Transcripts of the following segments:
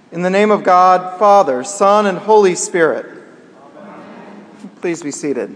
In the name of God, Father, Son, and Holy Spirit. Amen. Please be seated.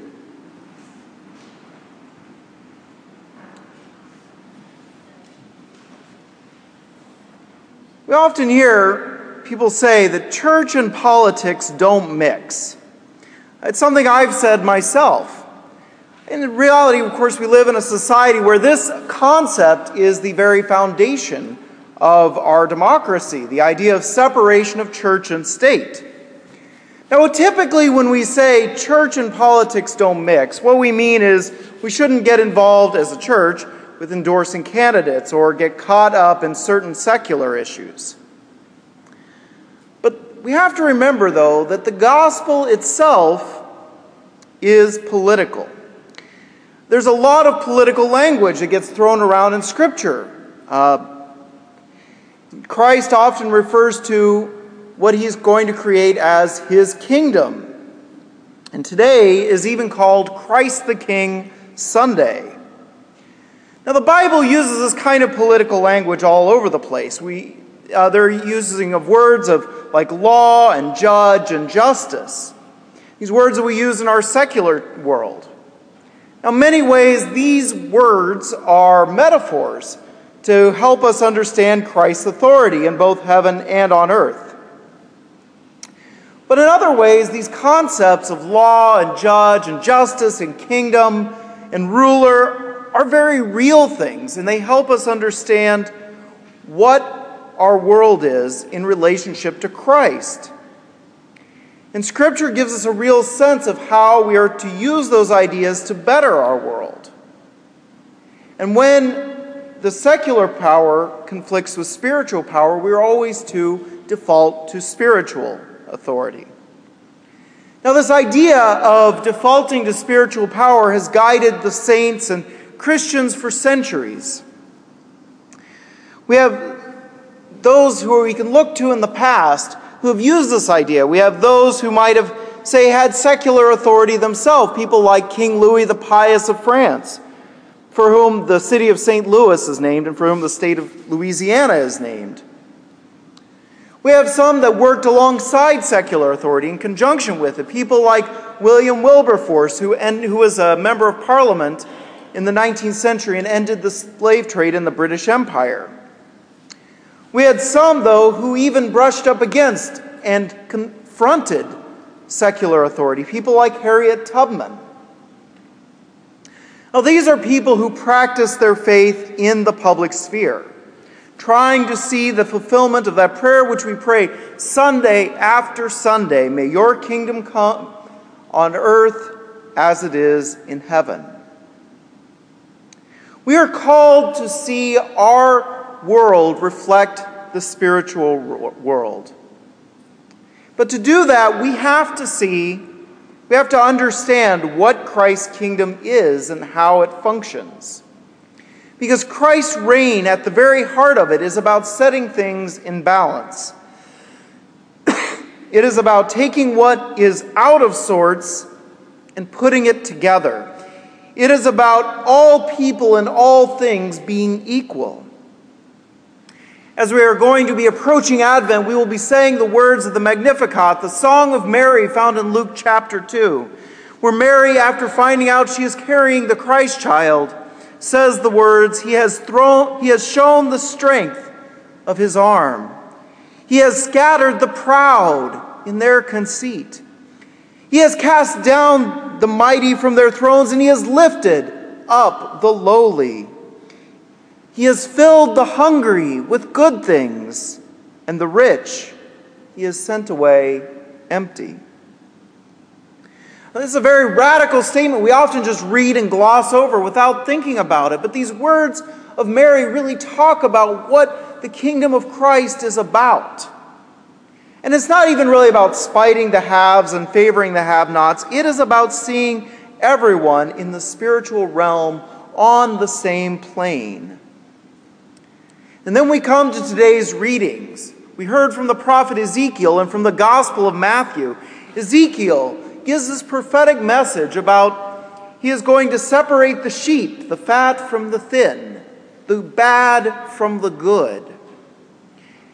We often hear people say that church and politics don't mix. It's something I've said myself. In reality, of course, we live in a society where this concept is the very foundation of our democracy, the idea of separation of church and state. Now, typically when we say church and politics don't mix, what we mean is we shouldn't get involved as a church with endorsing candidates or get caught up in certain secular issues. But we have to remember, though, that the gospel itself is political. There's a lot of political language that gets thrown around in Scripture. Christ often refers to what he's going to create as his kingdom. And today is even called Christ the King Sunday. Now, the Bible uses this kind of political language all over the place. They're using of words of like law and judge and justice. These words that we use in our secular world. Now, in many ways, these words are metaphors to help us understand Christ's authority in both heaven and on earth. But in other ways, these concepts of law and judge and justice and kingdom and ruler are very real things, and they help us understand what our world is in relationship to Christ. And Scripture gives us a real sense of how we are to use those ideas to better our world. And when the secular power conflicts with spiritual power, we're always to default to spiritual authority. Now, this idea of defaulting to spiritual power has guided the saints and Christians for centuries. We have those who we can look to in the past who have used this idea. We have those who might have, say, had secular authority themselves, people like King Louis the Pious of France, for whom the city of St. Louis is named and for whom the state of Louisiana is named. We have some that worked alongside secular authority in conjunction with it, people like William Wilberforce, who was a member of Parliament in the 19th century and ended the slave trade in the British Empire. We had some, though, who even brushed up against and confronted secular authority, people like Harriet Tubman. Now, these are people who practice their faith in the public sphere, trying to see the fulfillment of that prayer which we pray Sunday after Sunday, may your kingdom come on earth as it is in heaven. We are called to see our world reflect the spiritual world. But to do that, we have to understand what Christ's kingdom is and how it functions. Because Christ's reign, at the very heart of it, is about setting things in balance. It is about taking what is out of sorts and putting it together. It is about all people and all things being equal. As we are going to be approaching Advent, we will be saying the words of the Magnificat, the Song of Mary found in Luke chapter 2, where Mary, after finding out she is carrying the Christ child, says the words, He has shown the strength of his arm. He has scattered the proud in their conceit. He has cast down the mighty from their thrones, and he has lifted up the lowly. He has filled the hungry with good things, and the rich he has sent away empty. Now, this is a very radical statement we often just read and gloss over without thinking about it. But these words of Mary really talk about what the kingdom of Christ is about. And it's not even really about spiting the haves and favoring the have-nots. It is about seeing everyone in the spiritual realm on the same plane. And then we come to today's readings. We heard from the prophet Ezekiel and from the Gospel of Matthew. Ezekiel gives this prophetic message about he is going to separate the sheep, the fat from the thin, the bad from the good.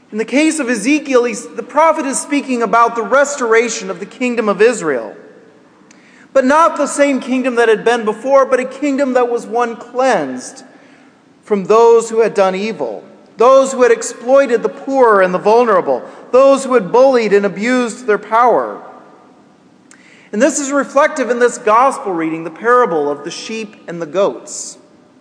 In the case of Ezekiel, the prophet is speaking about the restoration of the kingdom of Israel. But not the same kingdom that had been before, but a kingdom that was one cleansed from those who had done evil, those who had exploited the poor and the vulnerable, those who had bullied and abused their power. And this is reflective in this gospel reading, the parable of the sheep and the goats.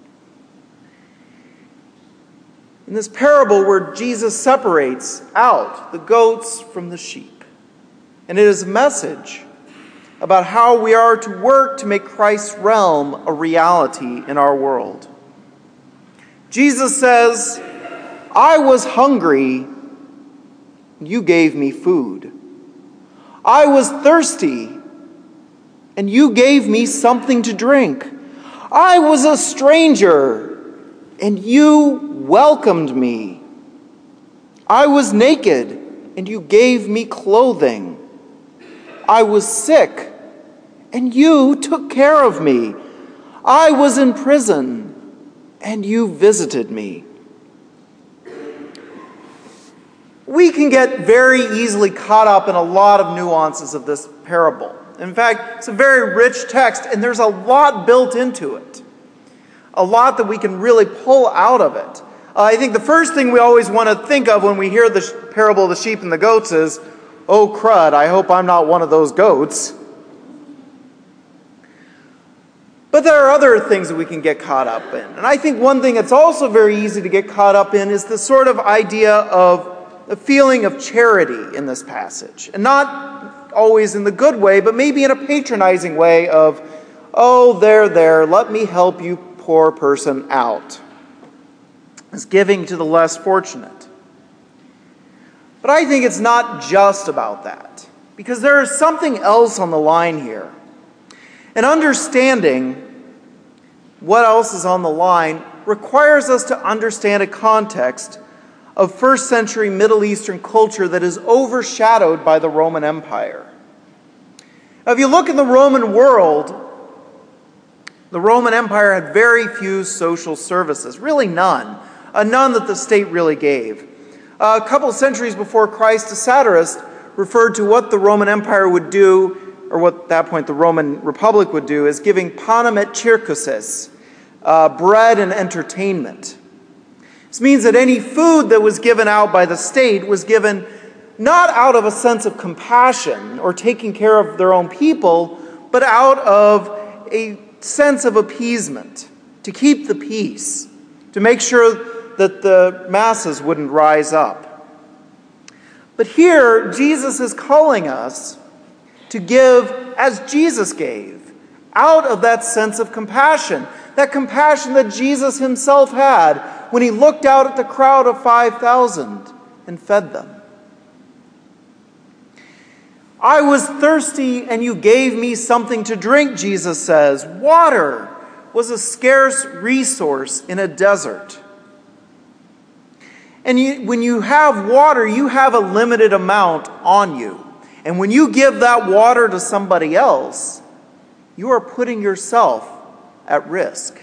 In this parable where Jesus separates out the goats from the sheep. And it is a message about how we are to work to make Christ's realm a reality in our world. Jesus says, "I was hungry, and you gave me food. I was thirsty, and you gave me something to drink. I was a stranger, and you welcomed me. I was naked, and you gave me clothing. I was sick, and you took care of me. I was in prison, and you visited me." We can get very easily caught up in a lot of nuances of this parable. In fact, it's a very rich text, and there's a lot built into it. A lot that we can really pull out of it. I think the first thing we always want to think of when we hear the parable of the sheep and the goats is, "Oh crud, I hope I'm not one of those goats." But there are other things that we can get caught up in. And I think one thing that's also very easy to get caught up in is the sort of idea of a feeling of charity in this passage. And not always in the good way, but maybe in a patronizing way of, "Oh, there, let me help you, poor person, out." It's giving to the less fortunate. But I think it's not just about that, because there is something else on the line here. And understanding what else is on the line requires us to understand a context of first century Middle Eastern culture that is overshadowed by the Roman Empire. Now, if you look in the Roman world, the Roman Empire had very few social services, really none. None that the state really gave. A couple of centuries before Christ, a satirist referred to what the Roman Empire would do, or what at that point the Roman Republic would do, as giving panem et circuses, bread and entertainment. This means that any food that was given out by the state was given not out of a sense of compassion or taking care of their own people, but out of a sense of appeasement, to keep the peace, to make sure that the masses wouldn't rise up. But here, Jesus is calling us to give as Jesus gave, out of that sense of compassion, that compassion that Jesus himself had when he looked out at the crowd of 5,000 and fed them. "I was thirsty and you gave me something to drink," Jesus says. Water was a scarce resource in a desert. And when you have water, you have a limited amount on you. And when you give that water to somebody else, you are putting yourself at risk.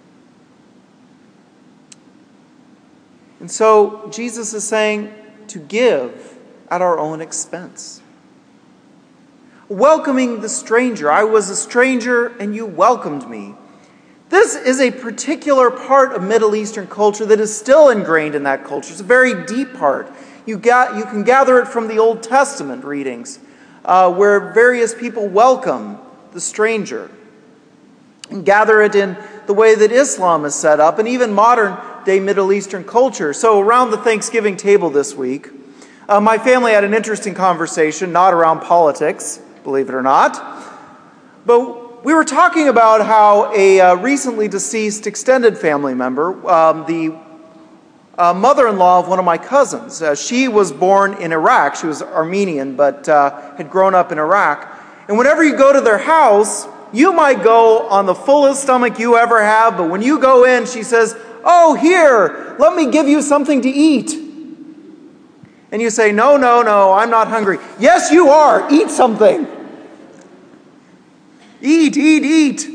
And so Jesus is saying to give at our own expense. Welcoming the stranger. "I was a stranger and you welcomed me." This is a particular part of Middle Eastern culture that is still ingrained in that culture. It's a very deep part. You can gather it from the Old Testament readings, where various people welcome the stranger. And gather it in the way that Islam is set up, and even modern-day Middle Eastern culture. So around the Thanksgiving table this week, my family had an interesting conversation, not around politics, believe it or not, but we were talking about how a recently deceased extended family member, the mother-in-law of one of my cousins, she was born in Iraq. She was Armenian, but had grown up in Iraq. And whenever you go to their house, you might go on the fullest stomach you ever have, but when you go in, she says, "Oh, here, let me give you something to eat." And you say, no, I'm not hungry." "Yes, you are. Eat something. Eat.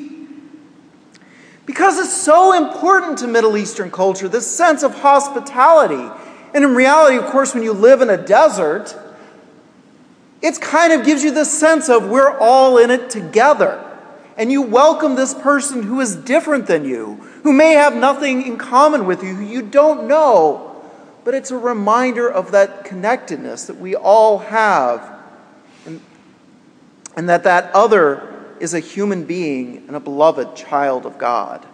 Because it's so important to Middle Eastern culture, this sense of hospitality, And in reality, of course, when you live in a desert, it kind of gives you this sense of we're all in it together. And you welcome this person who is different than you, who may have nothing in common with you, who you don't know. But it's a reminder of that connectedness that we all have, and that other is a human being and a beloved child of God.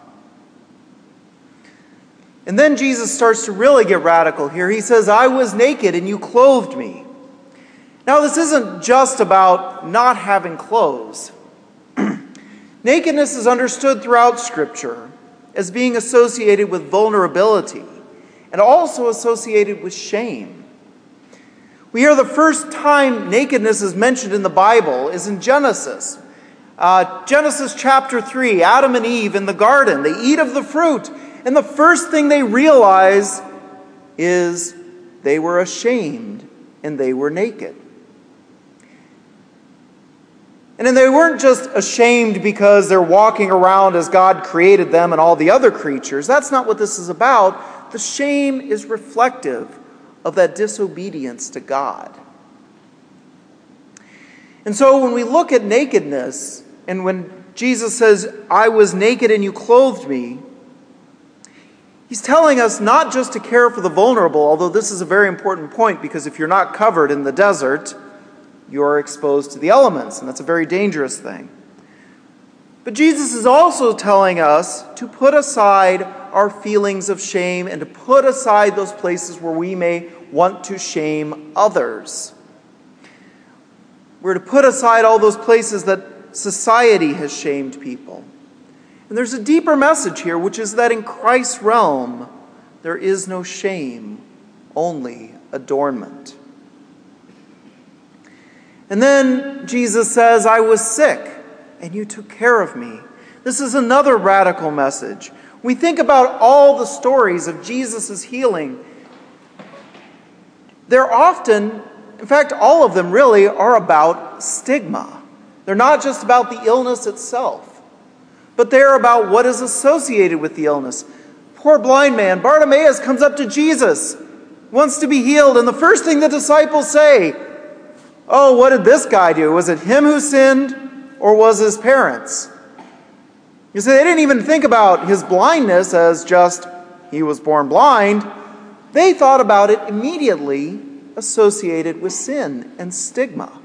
And then Jesus starts to really get radical here. He says, I was naked and you clothed me. Now, this isn't just about not having clothes. Nakedness is understood throughout Scripture as being associated with vulnerability and also associated with shame. We hear the first time nakedness is mentioned in the Bible is in Genesis. Genesis chapter 3, Adam and Eve in the garden, they eat of the fruit, and the first thing they realize is they were ashamed and they were naked. And then they weren't just ashamed because they're walking around as God created them and all the other creatures. That's not what this is about. The shame is reflective of that disobedience to God. And so when we look at nakedness, and when Jesus says, I was naked and you clothed me, he's telling us not just to care for the vulnerable, although this is a very important point, because if you're not covered in the desert, you're exposed to the elements, and that's a very dangerous thing. But Jesus is also telling us to put aside our feelings of shame and to put aside those places where we may want to shame others. We're to put aside all those places that society has shamed people. And there's a deeper message here, which is that in Christ's realm, there is no shame, only adornment. And then Jesus says, I was sick, and you took care of me. This is another radical message. We think about all the stories of Jesus' healing. They're often, in fact, all of them really are about stigma. They're not just about the illness itself, but they're about what is associated with the illness. Poor blind man, Bartimaeus, comes up to Jesus, wants to be healed, and the first thing the disciples say, oh, what did this guy do? Was it him who sinned, or was his parents? You see, they didn't even think about his blindness as just he was born blind. They thought about it immediately associated with sin and stigma.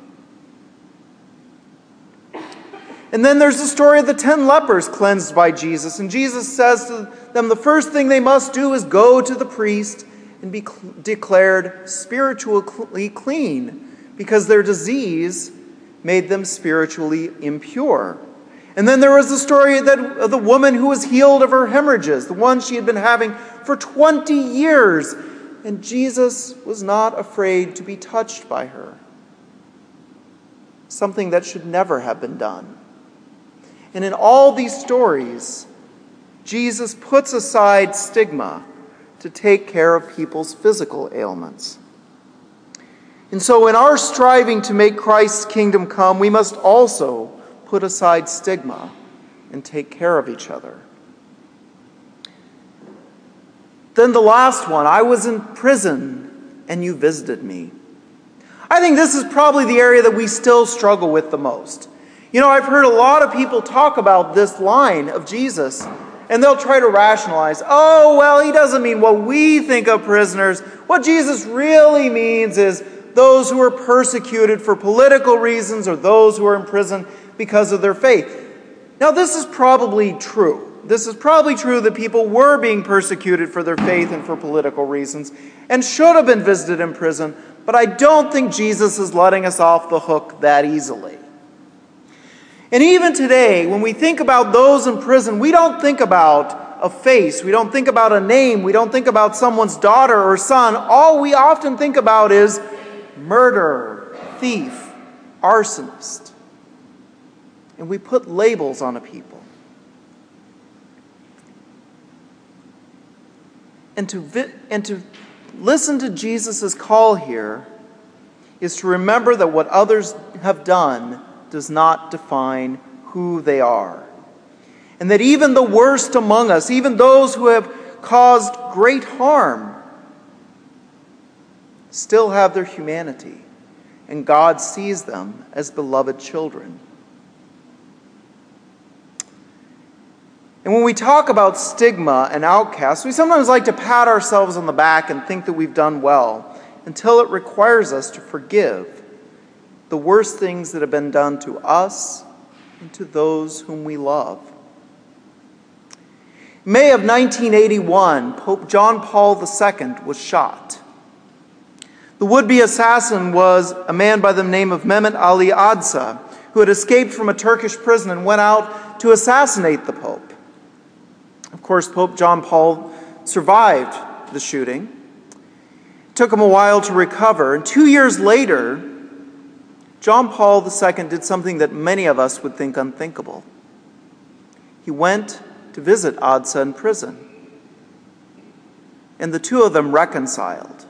And then there's the story of the 10 lepers cleansed by Jesus. And Jesus says to them the first thing they must do is go to the priest and be declared spiritually clean, because their disease made them spiritually impure. And then there was the story of the woman who was healed of her hemorrhages, the one she had been having for 20 years. And Jesus was not afraid to be touched by her. Something that should never have been done. And in all these stories, Jesus puts aside stigma to take care of people's physical ailments. And so in our striving to make Christ's kingdom come, we must also put aside stigma and take care of each other. Then the last one, I was in prison and you visited me. I think this is probably the area that we still struggle with the most. You know, I've heard a lot of people talk about this line of Jesus, and they'll try to rationalize, oh, well, he doesn't mean what we think of prisoners. What Jesus really means is those who are persecuted for political reasons or those who are in prison because of their faith. Now, this is probably true. This is probably true that people were being persecuted for their faith and for political reasons and should have been visited in prison, but I don't think Jesus is letting us off the hook that easily. And even today, when we think about those in prison, we don't think about a face, we don't think about a name, we don't think about someone's daughter or son. All we often think about is murderer, thief, arsonist. And we put labels on a people. And to listen to Jesus' call here is to remember that what others have done does not define who they are. And that even the worst among us, even those who have caused great harm, still have their humanity, and God sees them as beloved children. And when we talk about stigma and outcasts, we sometimes like to pat ourselves on the back and think that we've done well, until it requires us to forgive the worst things that have been done to us and to those whom we love. In May of 1981, Pope John Paul II was shot. The would-be assassin was a man by the name of Mehmet Ali Adsa, who had escaped from a Turkish prison and went out to assassinate the Pope. Of course, Pope John Paul survived the shooting. It took him a while to recover, and 2 years later, John Paul II did something that many of us would think unthinkable. He went to visit Adsa in prison, and the two of them reconciled.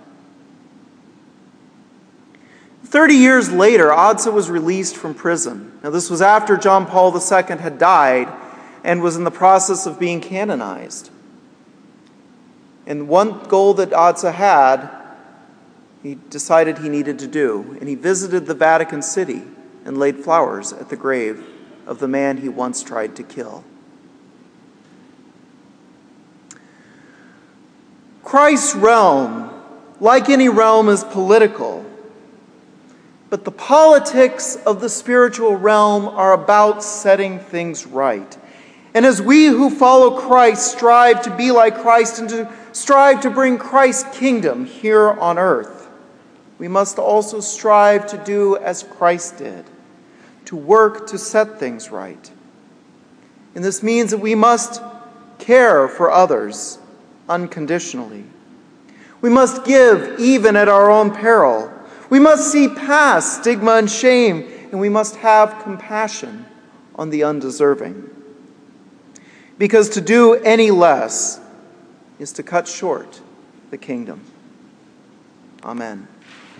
30 years later, Adsa was released from prison. Now, this was after John Paul II had died and was in the process of being canonized. And one goal that Adsa had, he decided he needed to do, and he visited the Vatican City and laid flowers at the grave of the man he once tried to kill. Christ's realm, like any realm, is political. But the politics of the spiritual realm are about setting things right. And as we who follow Christ strive to be like Christ and to strive to bring Christ's kingdom here on earth, we must also strive to do as Christ did, to work to set things right. And this means that we must care for others unconditionally. We must give even at our own peril. We must see past stigma and shame, and we must have compassion on the undeserving. Because to do any less is to cut short the kingdom. Amen.